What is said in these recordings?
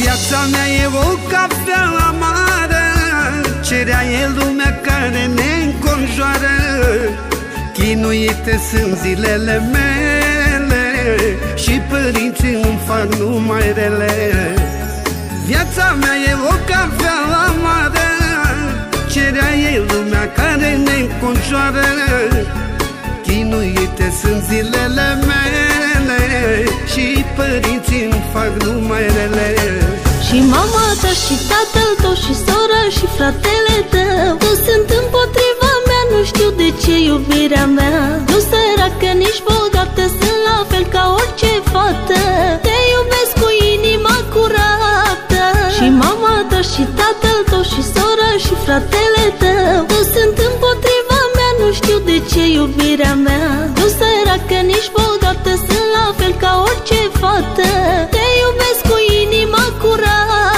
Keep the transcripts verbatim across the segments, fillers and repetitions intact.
Viața mea e o cafea amară, cerea e lumea care ne înconjoară. Chinuite sunt zilele mele și părinții îmi fac numai rele. Viața mea e o cafea amară, cerea e lumea care ne înconjoară. Chinuite sunt zilele mele și părinții îmi fac numai rele. Și mama ta și tatăl tău și sora și fratele tău, toți sunt împotriva mea, nu știu de ce iubirea mea. Nu săracă, nici bogată, sunt la fel ca orice fată. Te iubesc cu inima curată. Și mama ta și tatăl tău și sora și fratele tău, toți sunt împotriva mea, nu știu de ce iubirea mea. Nu săracă, nici bogată, sunt la fel ca orice fată. Te iubesc cu inima curată.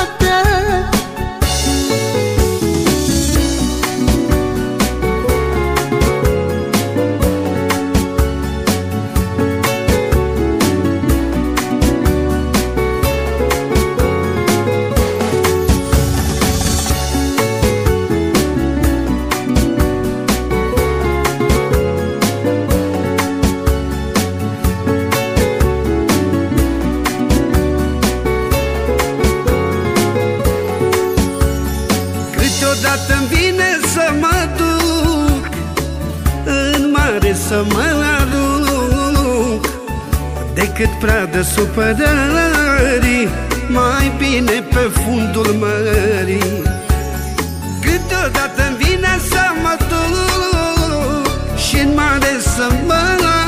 Câteodată-mi vine să mă duc în mare să mă arunc, decât pradă supărării, mai bine pe fundul mării. Câteodată-mi vine să mă duc și în mare să mă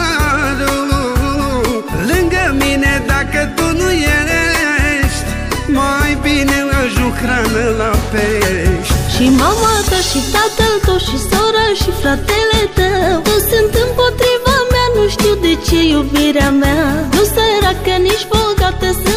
arunc, lângă mine dacă tu nu ești, mai bine ajung hrană la pești. Și mama ta și tatăl tău și sora și fratele tău, toți sunt împotriva mea, nu știu de ce iubirea mea. Nu săracă, nici bogată,